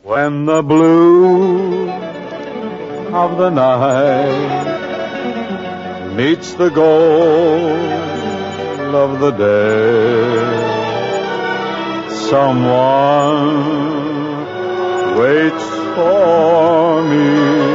When the blue of the night meets the gold of the day, someone waits for me.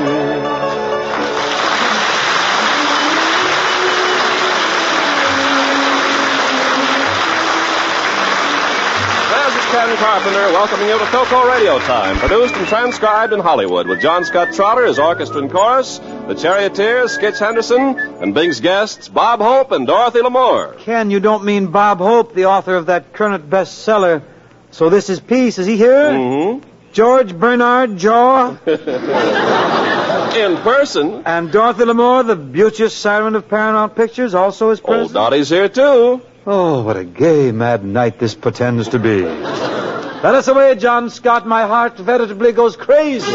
Ken Carpenter welcoming you to Philco Radio Time, produced and transcribed in Hollywood with John Scott Trotter as orchestra and chorus, the Charioteers, Skitch Henderson, and Bing's guests, Bob Hope and Dorothy Lamour. Ken, you don't mean Bob Hope, the author of that current bestseller, So This Is Peace. Is he here? Mm-hmm. George Bernard Jaw? In person. And Dorothy Lamour, the beauteous siren of Paramount Pictures, also is present? Old Dottie's here, too. Oh, what a gay, mad night this pretends to be. Let us away, John Scott. My heart veritably goes crazy.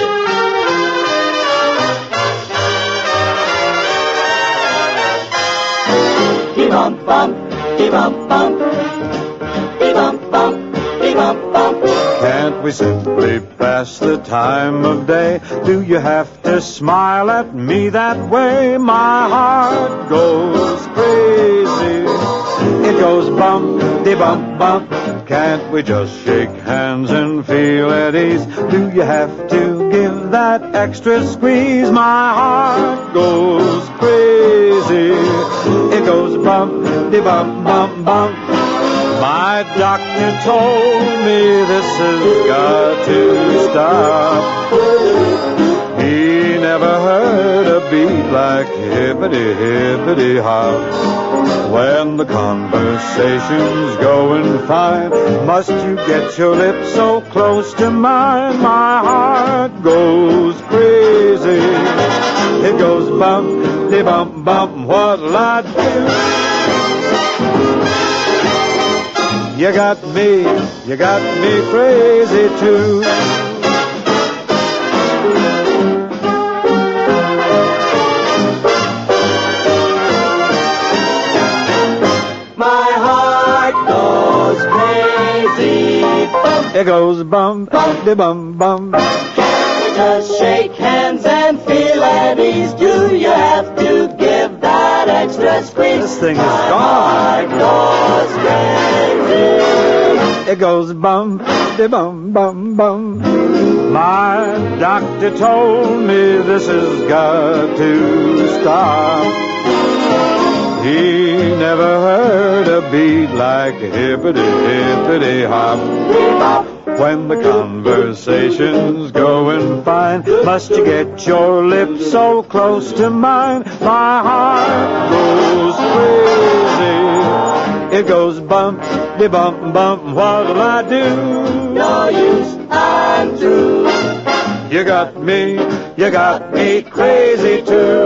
Bee-bum-bum, bee-bum-bum, bee-bum-bum, bee-bum-bum. Can't we simply pass the time of day? Do you have to smile at me that way? My heart goes crazy. It goes bump-de-bump-bump. Can't we just shake hands and feel at ease? Do you have to give that extra squeeze? My heart goes crazy. It goes bump-de-bump-bump-bump. My doctor told me this has got to stop. He never heard a beat like hippity-hippity-hop. When the conversation's going fine, must you get your lips so close to mine? My heart goes crazy. It goes bump-de-bump-bump. What'll I do? You got me crazy too. My heart goes crazy. Bump. It goes bump-de-bum-bum. Can't we just shake hands and feel at ease? Do you have to give that extra squeeze? This thing is My gone. heart goes crazy. It goes bump-de-bum-bum-bum. My doctor told me this has got to stop. He never heard a beat like hippity-hippity-hop. When the conversation's going fine, must you get your lips so close to mine? My heart goes crazy. It goes bump-de-bump-bump. What'll I do? No use, I'm through. You got me crazy too.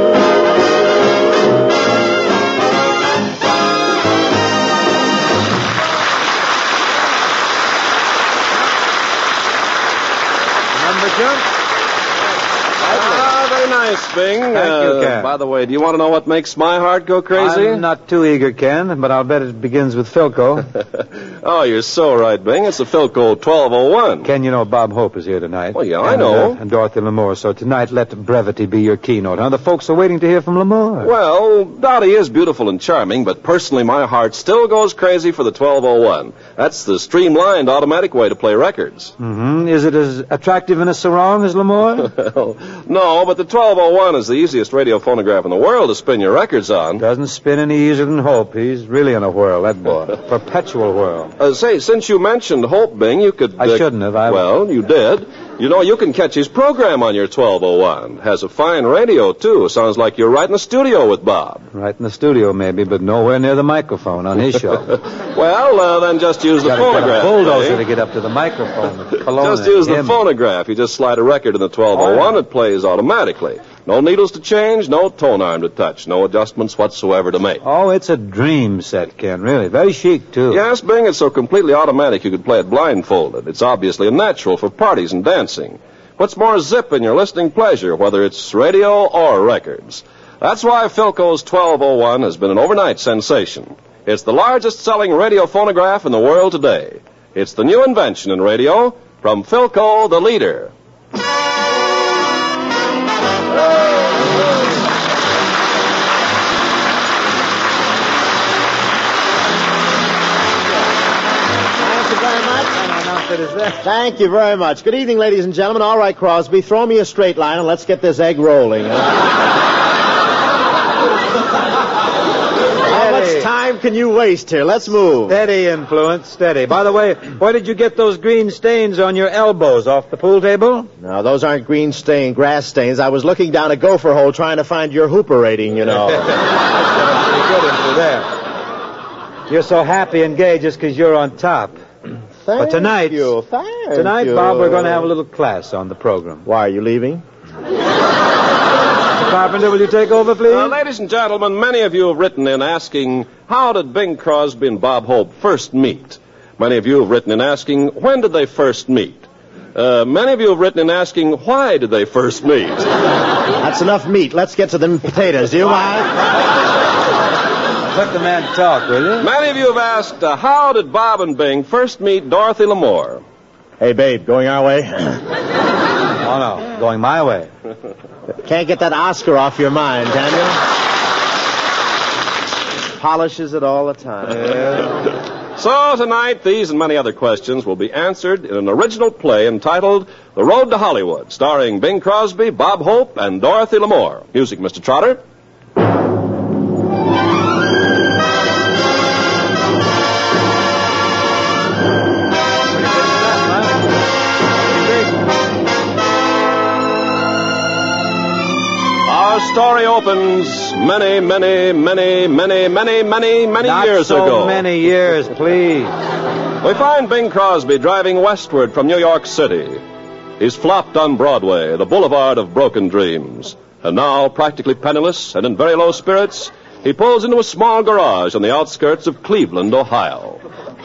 Very nice, Bing. Thank you, Ken. By the way, do you want to know what makes my heart go crazy? I'm not too eager, Ken, but I'll bet it begins with Philco. Oh, you're so right, Bing. It's the Philco 1201. Ken, you know Bob Hope is here tonight. Well, yeah, I know. And Dorothy Lamour. So tonight, let brevity be your keynote, huh? The folks are waiting to hear from Lamour. Well, Dottie is beautiful and charming, but personally my heart still goes crazy for the 1201. That's the streamlined automatic way to play records. Mm-hmm. Is it as attractive in a sarong as Lamour? Well, no, but the 1201 is the easiest radio phonograph in the world to spin your records on. Doesn't spin any easier than Hope. He's really on a whirl, that boy. Perpetual whirl. Say, since you mentioned Hope, Bing, you could... I shouldn't have. Well, you did. You know, you can catch his program on your 1201. Has a fine radio, too. Sounds like you're right in the studio with Bob. Right in the studio, maybe, but nowhere near the microphone on his show. Well, then just use the phonograph. Got a bulldozer to get up to the microphone. Just use the phonograph. You just slide a record in the 1201. It plays automatically. No needles to change, no tone arm to touch, no adjustments whatsoever to make. Oh, it's a dream set, Ken, really. Very chic, too. Yes, Bing, it's so completely automatic you could play it blindfolded. It's obviously a natural for parties and dancing. Puts more zip in your listening pleasure, whether it's radio or records. That's why Philco's 1201 has been an overnight sensation. It's the largest selling radio phonograph in the world today. It's the new invention in radio, from Philco, the leader. Thank you very much. Good evening, ladies and gentlemen. All right, Crosby, throw me a straight line and let's get this egg rolling. How much time can you waste here? Let's move. Steady, Influence, steady. By the way, where did you get those green stains on your elbows? Off the pool table? No, those aren't green grass stains. I was looking down a gopher hole trying to find your Hooper rating, you know. Pretty good into there. You're so happy and gay just because you're on top. But tonight, Bob, we're going to have a little class on the program. Why, are you leaving? Carpenter, will you take over, please? Ladies and gentlemen, many of you have written in asking, how did Bing Crosby and Bob Hope first meet? Many of you have written in asking, when did they first meet? Many of you have written in asking, why did they first meet? That's enough meat. Let's get to the potatoes. Do you mind? Let the man talk, will you? Many of you have asked, how did Bob and Bing first meet Dorothy Lamour? Hey, babe, going our way? Oh, no, going my way. Can't get that Oscar off your mind, can you? Polishes it all the time. Yeah. So tonight, these and many other questions will be answered in an original play entitled The Road to Hollywood, starring Bing Crosby, Bob Hope, and Dorothy Lamour. Music, Mr. Trotter. Our story opens many years ago. Not so many years, please. We find Bing Crosby driving westward from New York City. He's flopped on Broadway, the boulevard of broken dreams. And now, practically penniless and in very low spirits, he pulls into a small garage on the outskirts of Cleveland, Ohio.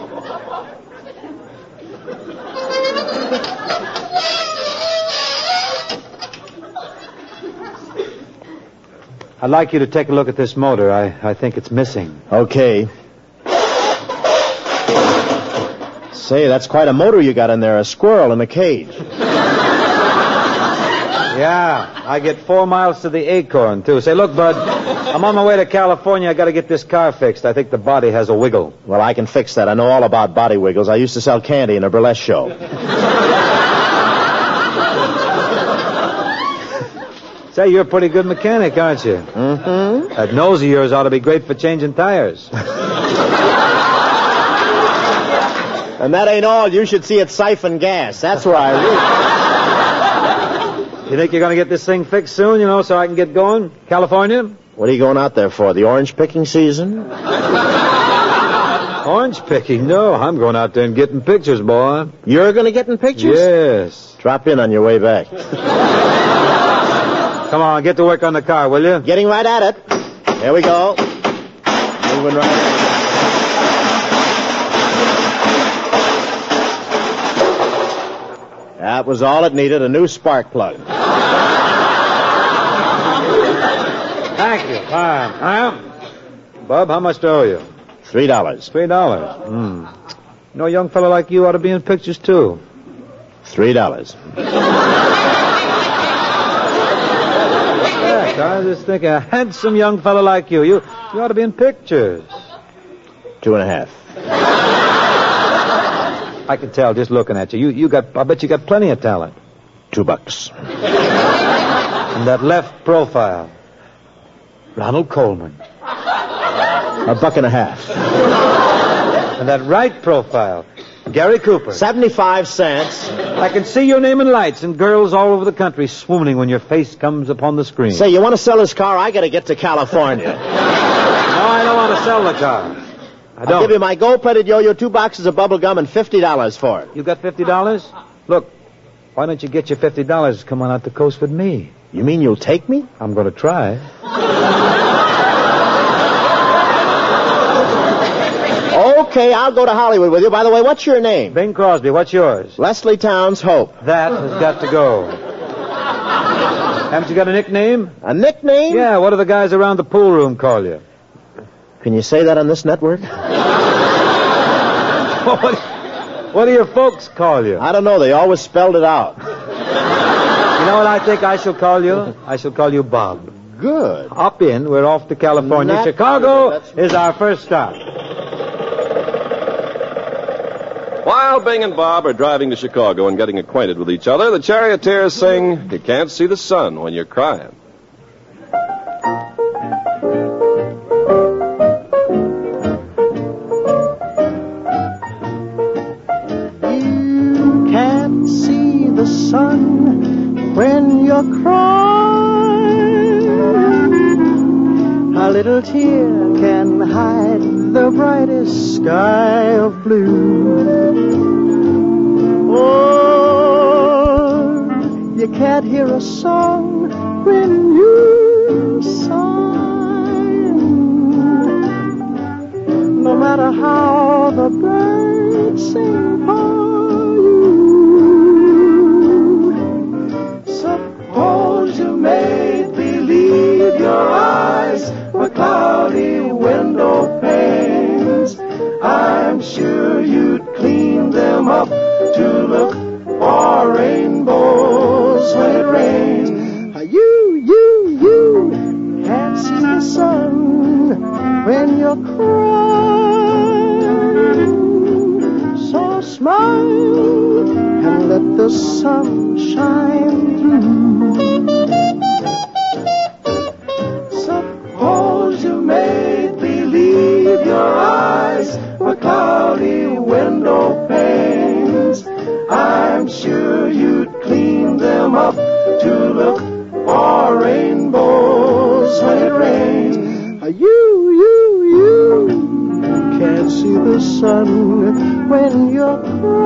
I'd like you to take a look at this motor. I think it's missing. Okay. Say, that's quite a motor you got in there, a squirrel in a cage. Yeah, I get 4 miles to the Acorn, too. Say, look, Bud, I'm on my way to California. I got to get this car fixed. I think the body has a wiggle. Well, I can fix that. I know all about body wiggles. I used to sell candy in a burlesque show. Say, you're a pretty good mechanic, aren't you? Mm-hmm. That nose of yours ought to be great for changing tires. And that ain't all. You should see it siphon gas. That's where I live. You think you're going to get this thing fixed soon, so I can get going? California? What are you going out there for, the orange picking season? Orange picking? No, I'm going out there and getting pictures, boy. You're going to get in pictures? Yes. Drop in on your way back. Come on, get to work on the car, will you? Getting right at it. There we go. Moving right. That was all it needed, a new spark plug. Thank you. Fine. Bub, how much do I owe you? $3. $3. A young fellow like you ought to be in pictures, too. $3. I was just thinking, a handsome young fellow like you. You ought to be in pictures. 2.5. I can tell just looking at you. I bet you got plenty of talent. $2. And that left profile. Ronald Coleman. $1.50. And that right profile. Gary Cooper. 75 cents. I can see your name in lights and girls all over the country swooning when your face comes upon the screen. Say, you want to sell this car? I got to get to California. No, I don't want to sell the car. I don't. I'll give you my gold-plated yo-yo, 2 boxes of bubble gum, and $50 for it. You got $50? Look, why don't you get your $50 to come on out the coast with me? You mean you'll take me? I'm going to try. Okay, I'll go to Hollywood with you. By the way, what's your name? Bing Crosby. What's yours? Leslie Towns Hope. That has got to go. Haven't you got a nickname? A nickname? Yeah, what do the guys around the pool room call you? Can you say that on this network? What do your folks call you? I don't know. They always spelled it out. You know what I think I shall call you? I shall call you Bob. Good. Hop in. We're off to California. Naturally, Chicago is our first stop. While Bing and Bob are driving to Chicago and getting acquainted with each other, the charioteers sing, "You Can't See the Sun When You're Crying." You can't see the sun when you're crying. A little tear can hide the brightest sky of blue. Or you can't hear a song when you're sighing. No matter how the birds sing for you. Suppose you made believe your eyes were cloudy window panes. I'm sure you'd clean them up to look for rainbows when it rains. You can't see the sun when you're crying. So smile and let the sun shine through. Suppose you made believe your eyes were cloudy window panes. I'm sure you'd clean them up to look for rainbows when it rains. You can't see the sun when you're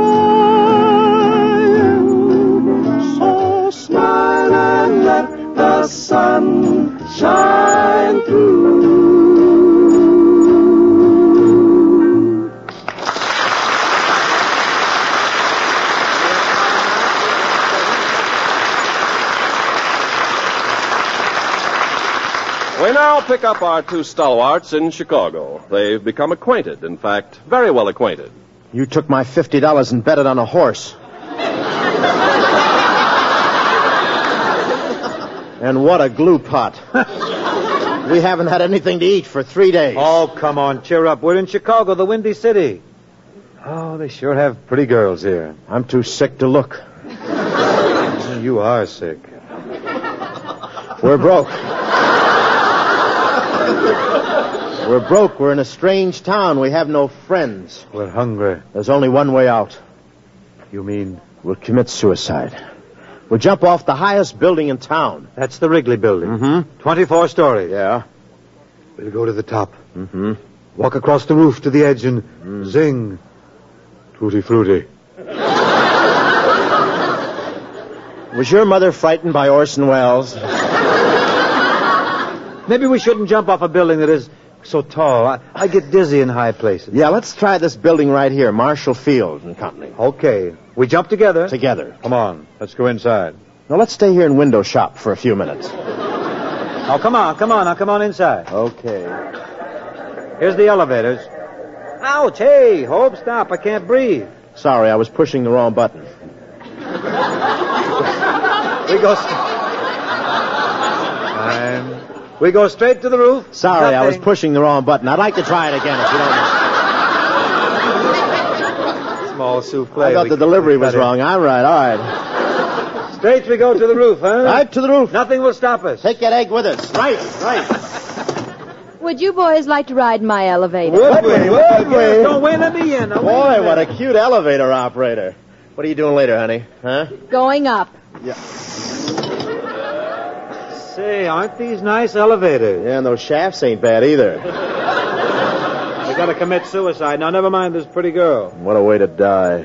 crying. So smile and let the sun shine through. We now pick up our two stalwarts in Chicago. They've become acquainted, in fact, very well acquainted. You took my $50 and bet it on a horse. And what a glue pot. We haven't had anything to eat for 3 days. Oh, come on, cheer up. We're in Chicago, the Windy City. Oh, they sure have pretty girls here. I'm too sick to look. You are sick. We're broke. We're broke. We're in a strange town. We have no friends. We're hungry. There's only one way out. You mean? We'll commit suicide. We'll jump off the highest building in town. That's the Wrigley Building. Mm-hmm. 24 stories. Yeah. We'll go to the top. Mm-hmm. Walk across the roof to the edge and zing. Tutti frutti. Was your mother frightened by Orson Welles? Maybe we shouldn't jump off a building that is so tall. I get dizzy in high places. Yeah, let's try this building right here, Marshall Field and Company. Okay. We jump together. Together. Come on. Let's go inside. Now, let's stay here and window shop for a few minutes. Oh, come on. Now come on inside. Okay. Here's the elevators. Ouch. Hey, Hope, stop. I can't breathe. Sorry, I was pushing the wrong button. We go straight to the roof. Sorry, I was pushing the wrong button. I'd like to try it again if you don't mind. Small souffle. I thought the delivery was wrong. All right. Straight we go to the roof, huh? Right to the roof. Nothing will stop us. Take that egg with us. Right. Would you boys like to ride in my elevator? Would we? Don't wait, let me in. Boy, what a cute elevator operator. What are you doing later, honey? Huh? Going up. Yeah. Say, aren't these nice elevators? Yeah, and those shafts ain't bad either. We gotta commit suicide. Now, never mind this pretty girl. What a way to die.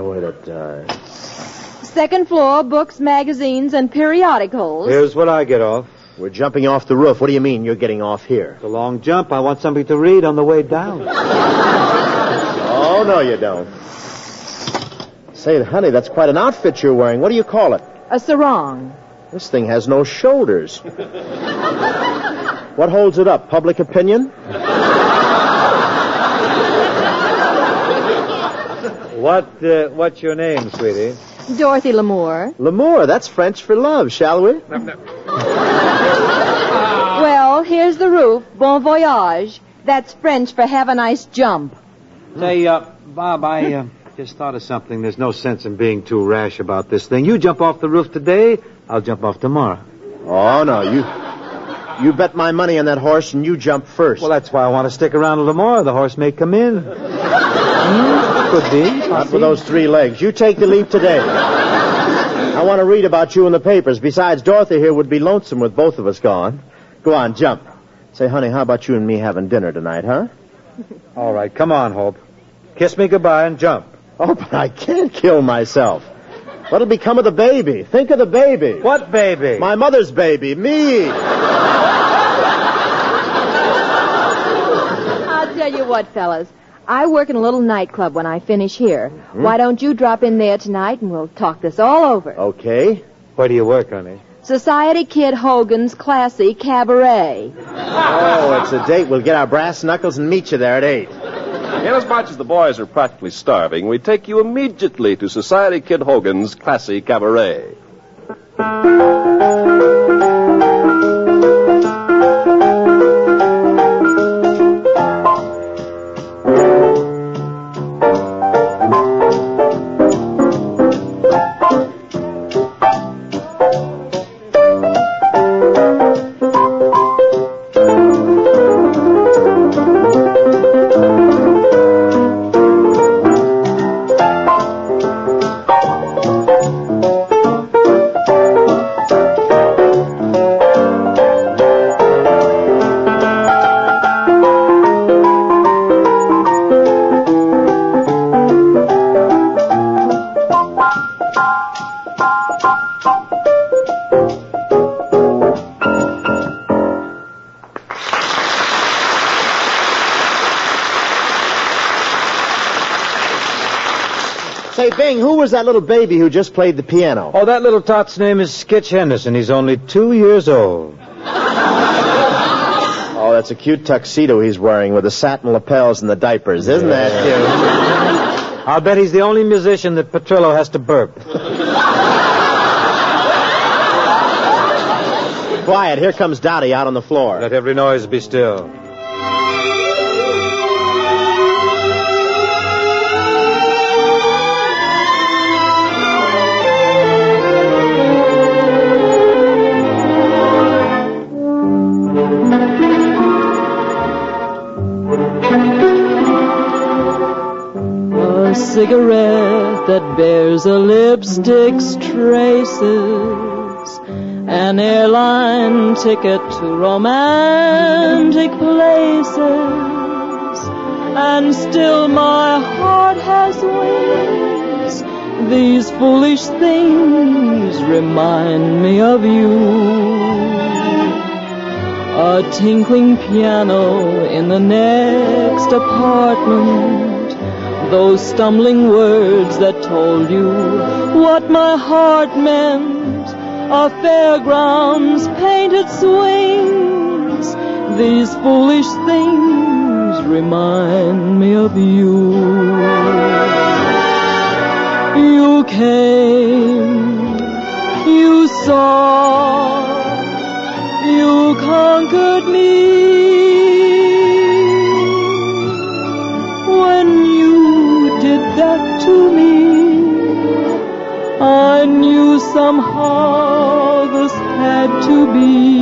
Second floor, books, magazines, and periodicals. Here's what I get off. We're jumping off the roof. What do you mean you're getting off here? It's a long jump. I want something to read on the way down. Oh, no, you don't. Say, honey, that's quite an outfit you're wearing. What do you call it? A sarong. This thing has no shoulders. What holds it up? Public opinion? What's your name, sweetie? Dorothy Lamour. L'amour, that's French for love, shall we? Well, here's the roof. Bon voyage. That's French for have a nice jump. Say, Bob, I just thought of something. There's no sense in being too rash about this thing. You jump off the roof today, I'll jump off tomorrow. Oh, no, you bet my money on that horse and you jump first. Well, that's why I want to stick around a little more. The horse may come in. Could be. Not with those 3 legs. You take the leap today. I want to read about you in the papers. Besides, Dorothy here would be lonesome with both of us gone. Go on, jump. Say, honey, how about you and me having dinner tonight, huh? All right, come on, Hope. Kiss me goodbye and jump. Oh, but I can't kill myself. What'll become of the baby? Think of the baby. What baby? My mother's baby, me. I'll tell you what, fellas. I work in a little nightclub when I finish here. Why don't you drop in there tonight and we'll talk this all over? Okay. Where do you work, honey? Society Kid Hogan's Classy Cabaret. Oh, it's a date. We'll get our brass knuckles and meet you there at 8. Inasmuch as the boys are practically starving, we take you immediately to Society Kid Hogan's Classy Cabaret. Say, Bing, who was that little baby who just played the piano? Oh, that little tot's name is Skitch Henderson. He's only 2 years old. Oh, that's a cute tuxedo he's wearing with the satin lapels and the diapers. Isn't that cute? I'll bet he's the only musician that Petrillo has to burp. Quiet, here comes Dottie out on the floor. Let every noise be still. A cigarette that bears a lipstick's traces, an airline ticket to romantic places, and still my heart has wings. These foolish things remind me of you. A tinkling piano in the next apartment, those stumbling words that told you what my heart meant, a fairground's painted swings. These foolish things remind me of you. You came, you saw, you conquered me. When you did that to me, I knew somehow this had to be.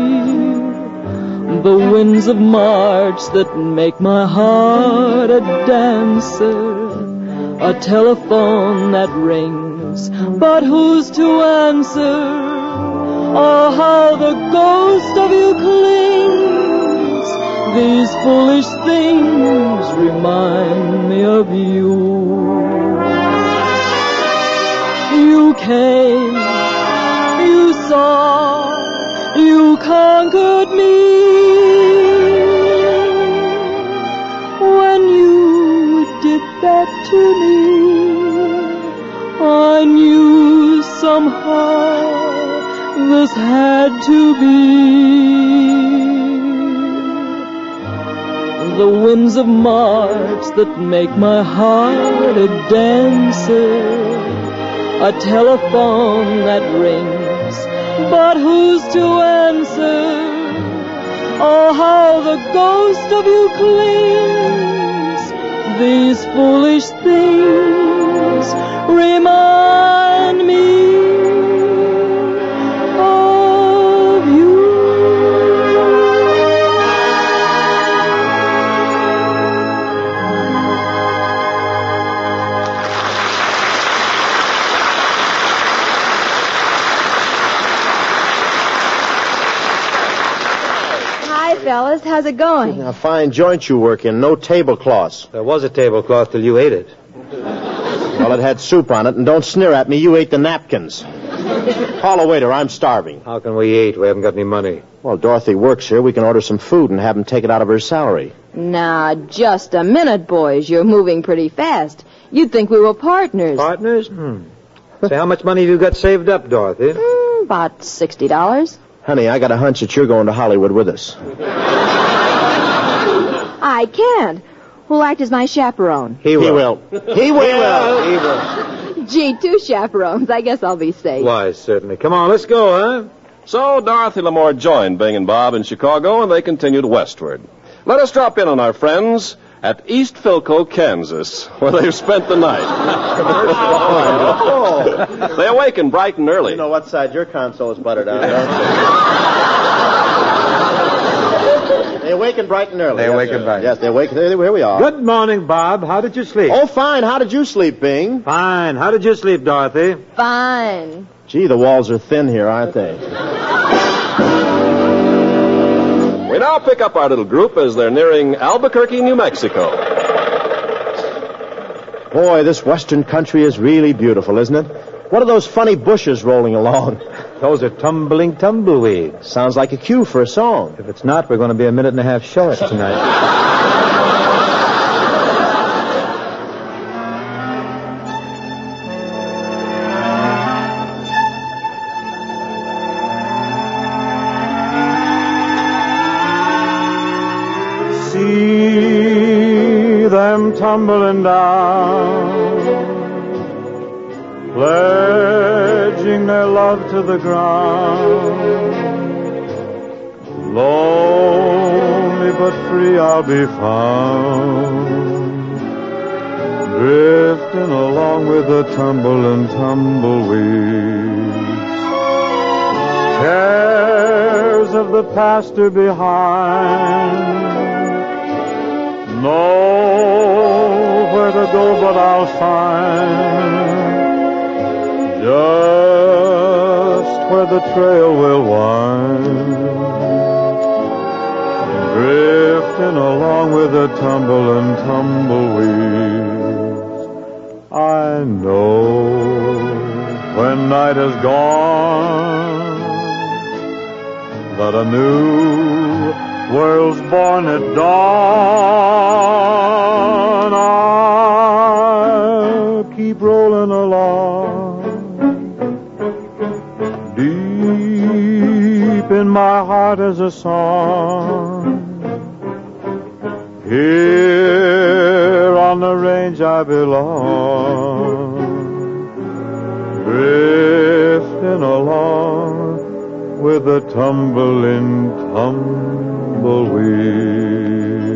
The winds of March that make my heart a dancer, a telephone that rings, but who's to answer? Oh, how the ghost of you clings. These foolish things remind me of you. You came, you saw, you conquered me. When you did that to me, I knew somehow this had to be. the winds of March that make my heart a dancer. A telephone that rings, but who's to answer? Oh, how the ghost of you clings. These foolish things remind me of you. Hi, fellas. How's it going? A fine joint you work in. No tablecloths. There was a tablecloth till you ate it. Well, it had soup on it, and don't sneer at me. You ate the napkins. Call a waiter. I'm starving. How can we eat? We haven't got any money. Well, Dorothy works here. We can order some food and have him take it out of her salary. Now, just a minute, boys. You're moving pretty fast. You'd think we were partners. Partners? Say, how much money have you got saved up, Dorothy? About $60. Honey, I got a hunch that you're going to Hollywood with us. I can't. Who'll act as my chaperone? He will. He will. Gee, 2 chaperones. I guess I'll be safe. Why, certainly. Come on, let's go, huh? So Dorothy Lamour joined Bing and Bob in Chicago, and they continued westward. Let us drop in on our friends at East Philco, Kansas, where they've spent the night. They awakened bright and early. You know what side your console is buttered on, don't you? They awakened bright and early. They awakened bright. Yes, they awakened. Here we are. Good morning, Bob. How did you sleep? Oh, fine. How did you sleep, Bing? Fine. How did you sleep, Dorothy? Fine. Gee, the walls are thin here, aren't they? We now pick up our little group as they're nearing Albuquerque, New Mexico. Boy, this western country is really beautiful, isn't it? What are those funny bushes rolling along? Those are tumbling tumbleweeds. Sounds like a cue for a song. If it's not, we're going to be a minute and a half short tonight. See them tumbling down, pledging their love to the ground. Lonely but free I'll be found, drifting along with the tumble and tumbleweeds. Cares of the past are behind, nowhere to go but I'll find just where the trail will wind, drifting along with the tumble and tumbleweeds. I know when night is gone that a new world's born at dawn. I'll keep rolling along, deep in my heart is a song. Here on the range I belong, drifting along with the tumbling tumbleweed.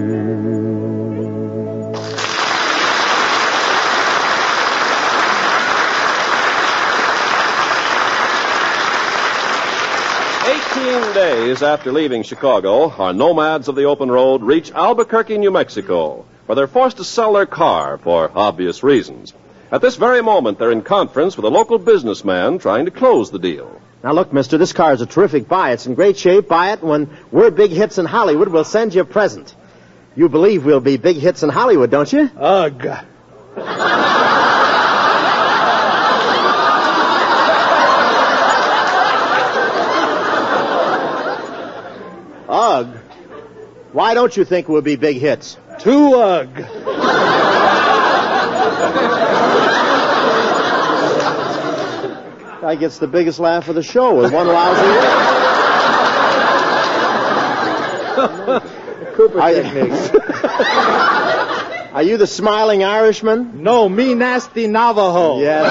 18 days after leaving Chicago, our nomads of the open road reach Albuquerque, New Mexico, where they're forced to sell their car for obvious reasons. At this very moment, they're in conference with a local businessman trying to close the deal. Now, look, mister, this car is a terrific buy. It's in great shape. Buy it, and when we're big hits in Hollywood, we'll send you a present. You believe we'll be big hits in Hollywood, don't you? Ugh. Ugh. Why don't you think we'll be big hits? Too ugh. Guy gets the biggest laugh of the show with one lousy word. Cooper techniques. Are you the smiling Irishman? No, me nasty Navajo. Yes.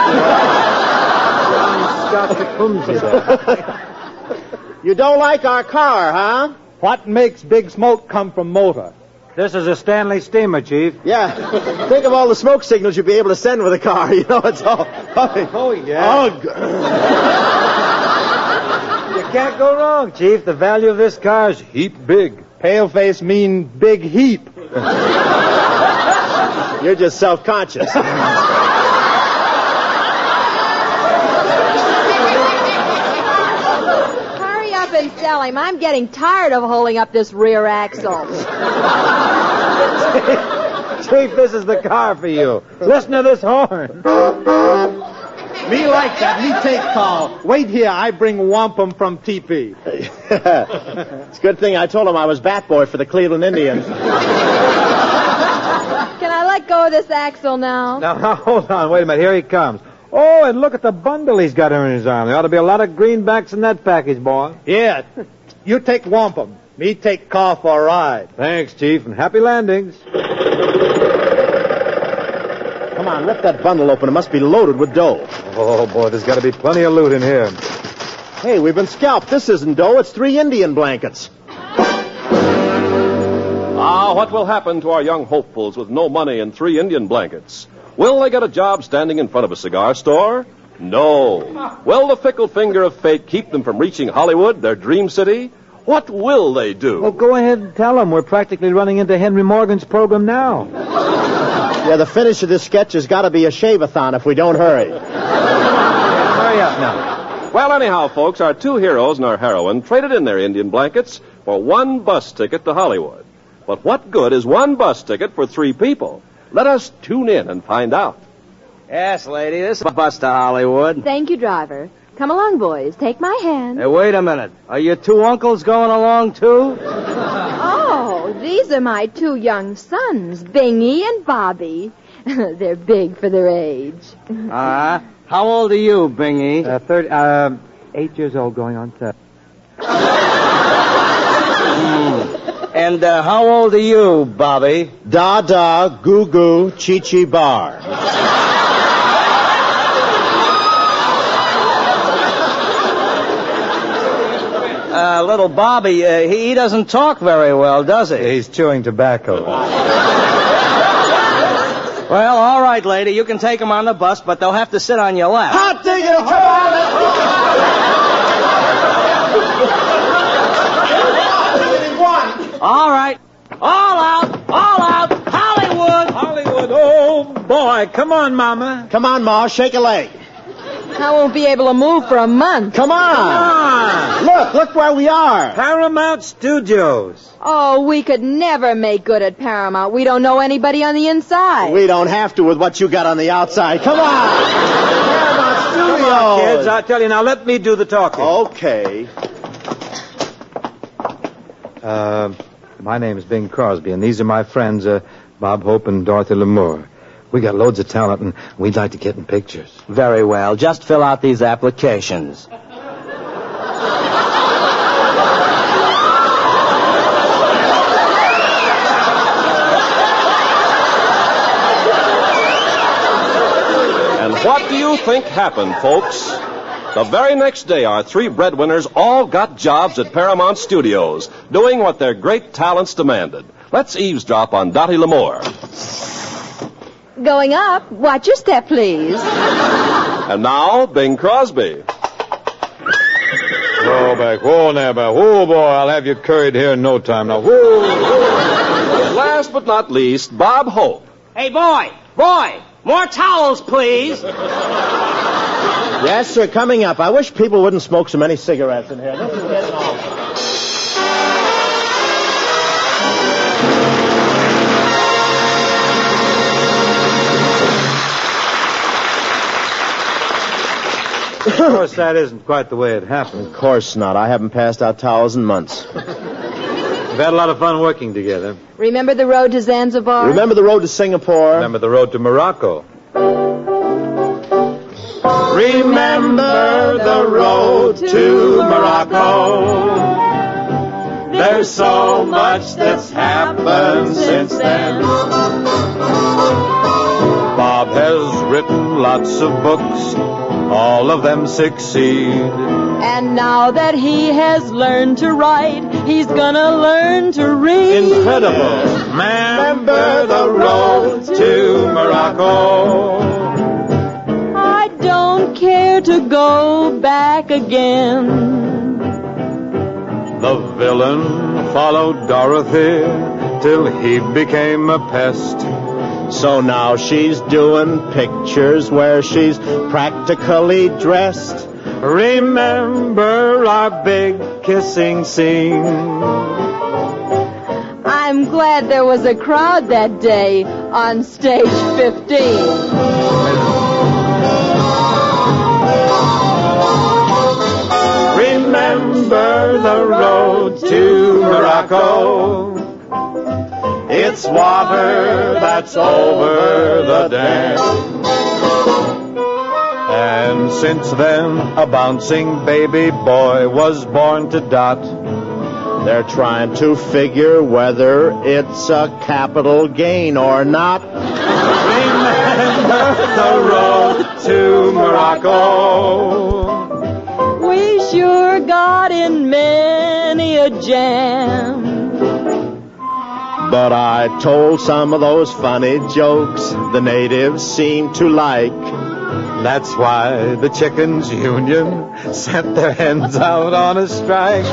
Scott Tecumseh there. You don't like our car, huh? What makes big smoke come from motor? This is a Stanley steamer, Chief. Yeah. Think of all the smoke signals you'd be able to send with a car. You know, it's all... Oh, yeah. You can't go wrong, Chief. The value of this car is heap big. Paleface mean big heap. You're just self-conscious. Hurry up and sell him. I'm getting tired of holding up this rear axle. Chief, this is the car for you. Listen to this horn. Me like that. Me take call. Wait here. I bring wampum from TP. It's a good thing I told him I was bat boy for the Cleveland Indians. Can I let go of this axle now? Now, hold on. Wait a minute. Here he comes. Oh, and look at the bundle he's got in his arm. There ought to be a lot of greenbacks in that package, boy. Yeah. You take wampum. Me take car for a ride. Thanks, Chief, and happy landings. Come on, rip that bundle open. It must be loaded with dough. Oh, boy, there's got to be plenty of loot in here. Hey, we've been scalped. This isn't dough. It's 3 Indian blankets. Ah, what will happen to our young hopefuls with no money and 3 Indian blankets? Will they get a job standing in front of a cigar store? No. Will the fickle finger of fate keep them from reaching Hollywood, their dream city? What will they do? Well, go ahead and tell them. We're practically running into Henry Morgan's program now. Yeah, the finish of this sketch has got to be a shave-a-thon if we don't hurry. Hurry up now. Well, anyhow, folks, our 2 heroes and our heroine traded in their Indian blankets for 1 bus ticket to Hollywood. But what good is 1 bus ticket for 3 people? Let us tune in and find out. Yes, lady, this is a bus to Hollywood. Thank you, driver. Come along, boys. Take my hand. Hey, wait a minute. Are your 2 uncles going along, too? Oh, these are my 2 young sons, Bingy and Bobby. They're big for their age. How old are you, Bingy? 8 years old, going on 7. And how old are you, Bobby? Da-da, goo-goo, chi-chi bar. Little Bobby, he doesn't talk very well, does he? He's chewing tobacco. Well, all right, lady, you can take him on the bus, but they'll have to sit on your lap. Hot diggity, come on, let's go! All right. All out, Hollywood! Hollywood, oh, boy. Come on, Mama. Come on, Ma, shake a leg. I won't be able to move for a month. Come on. Look where we are. Paramount Studios. Oh, we could never make good at Paramount. We don't know anybody on the inside. We don't have to with what you got on the outside. Come on. Paramount Studios. Come on, kids. I tell you now, let me do the talking. Okay. My name is Bing Crosby, and these are my friends, Bob Hope and Dorothy Lamour. We got loads of talent, and we'd like to get in pictures. Very well. Just fill out these applications. And what do you think happened, folks? The very next day, our 3 breadwinners all got jobs at Paramount Studios, doing what their great talents demanded. Let's eavesdrop on Dottie Lamour. Going up. Watch your step, please. And now, Bing Crosby. Whoa, back. Whoa, now, back. Whoa, boy, I'll have you curried here in no time. Now, whoa. Last but not least, Bob Hope. Hey, boy, more towels, please. Yes, sir, coming up. I wish people wouldn't smoke so many cigarettes in here. This is getting awful. Of course, that isn't quite the way it happened. Of course not. I haven't passed out towels in months. We've had a lot of fun working together. Remember the road to Zanzibar? Remember the road to Singapore? Remember the road to Morocco? Remember the road to Morocco. There's so much that's happened since then. Bob has written lots of books, all of them succeed. And now that he has learned to write, he's gonna learn to read. Incredible. Remember the road to Morocco. I don't care to go back again. The villain followed Dorothy till he became a pest. So now she's doing pictures where she's practically dressed. Remember our big kissing scene. I'm glad there was a crowd that day on stage 15. Remember the road to Morocco. It's water that's over the dam. And since then, a bouncing baby boy was born to Dot. They're trying to figure whether it's a capital gain or not. Remember the road to Morocco. We sure got in many a jam. But I told some of those funny jokes the natives seem to like. That's why the Chickens Union sent their hens out on a strike.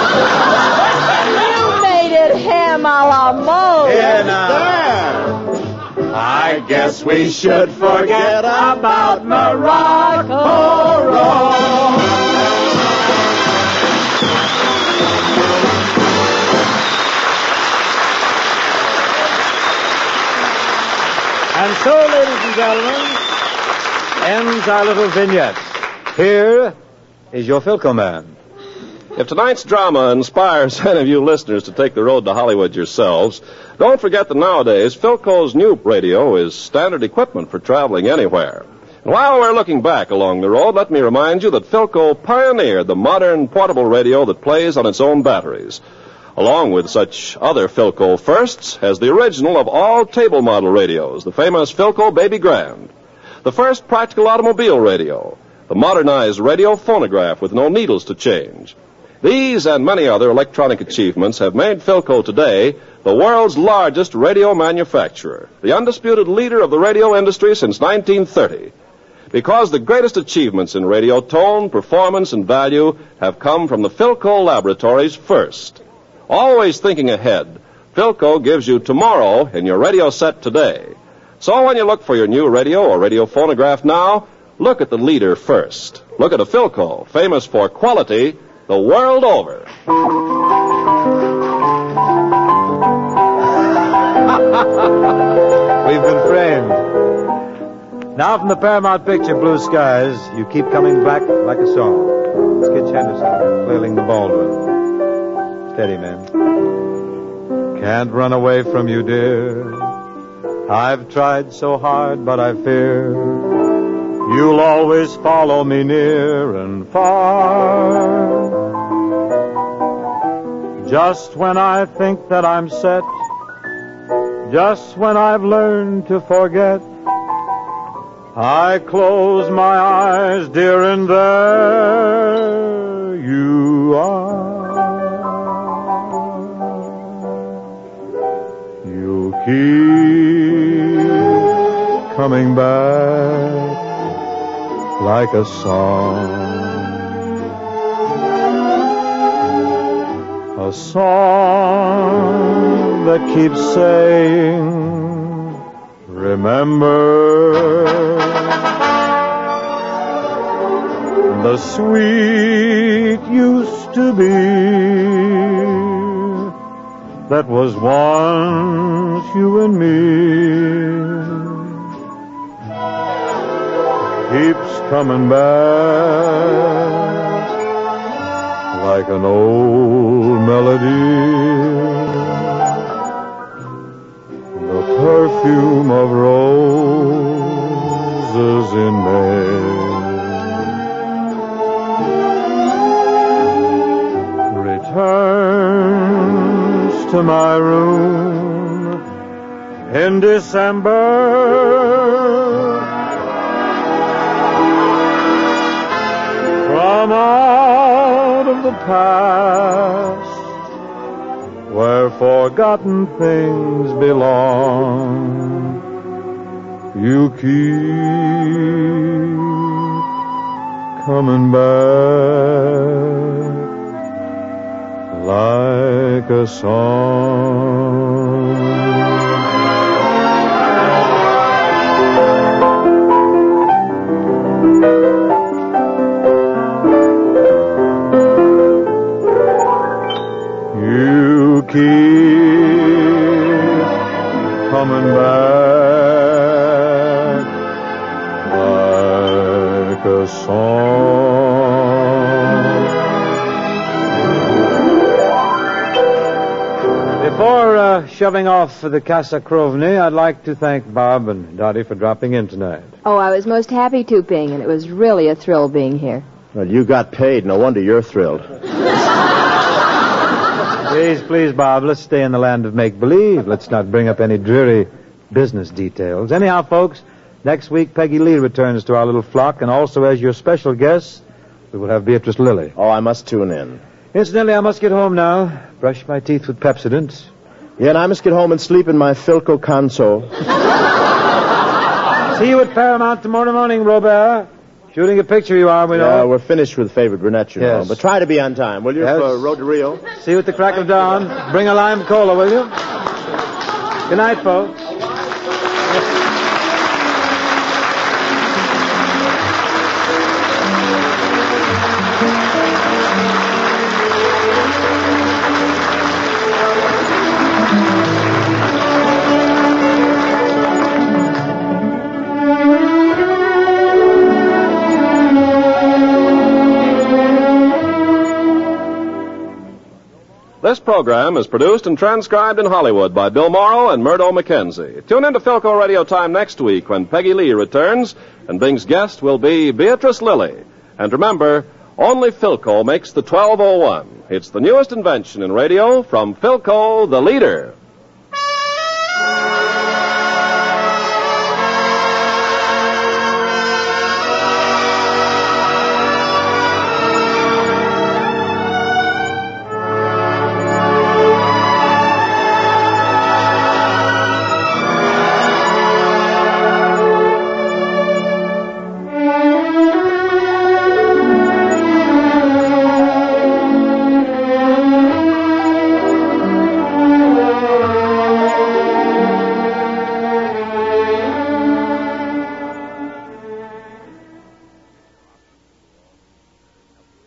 You made it ham a la mode. Yeah, now. I guess we should forget about Morocco Road. And so, ladies and gentlemen, ends our little vignette. Here is your Philco man. If tonight's drama inspires any of you listeners to take the road to Hollywood yourselves, don't forget that nowadays Philco's new radio is standard equipment for traveling anywhere. And while we're looking back along the road, let me remind you that Philco pioneered the modern portable radio that plays on its own batteries. Along with such other Philco firsts as the original of all table model radios, the famous Philco Baby Grand, the first practical automobile radio, the modernized radio phonograph with no needles to change. These and many other electronic achievements have made Philco today the world's largest radio manufacturer, the undisputed leader of the radio industry since 1930. Because the greatest achievements in radio tone, performance, and value have come from the Philco laboratories first. Always thinking ahead, Philco gives you tomorrow in your radio set today. So when you look for your new radio or radio phonograph now, look at the leader first. Look at a Philco, famous for quality the world over. We've been framed. Now from the Paramount picture Blue Skies, You Keep Coming Back Like a Song. It's Kitch Henderson, flailing the Baldwin. Steady, man. Can't run away from you, dear. I've tried so hard, but I fear you'll always follow me near and far. Just when I think that I'm set, just when I've learned to forget, I close my eyes, dear, and there you are. You keep coming back like a song. A song that keeps saying, remember the sweet used to be that was once you and me. Keeps coming back like an old melody. The perfume of roses in May. Return to my room in December. From out of the past, where forgotten things belong, you keep coming back like a song. You keep coming back like a song. Before shoving off for the Casa Krovny, I'd like to thank Bob and Dottie for dropping in tonight. Oh, I was most happy to, Bing, and it was really a thrill being here. Well, you got paid. No wonder you're thrilled. Please, Bob, let's stay in the land of make-believe. Let's not bring up any dreary business details. Anyhow, folks, next week Peggy Lee returns to our little flock, and also as your special guest, we will have Beatrice Lilly. Oh, I must tune in. Incidentally, I must get home now. Brush my teeth with Pepsodent. Yeah, and I must get home and sleep in my Philco console. See you at Paramount tomorrow morning, Robert. Shooting a picture you are, we know. Yeah, we're finished with Favorite Brunette, you know. But try to be on time, will you, for Road to Rio? See you at the crack of dawn. Bring a lime cola, will you? Good night, folks. This program is produced and transcribed in Hollywood by Bill Morrow and Murdo McKenzie. Tune in to Philco Radio Time next week when Peggy Lee returns, and Bing's guest will be Beatrice Lilly. And remember, only Philco makes the 1201. It's the newest invention in radio from Philco, the leader.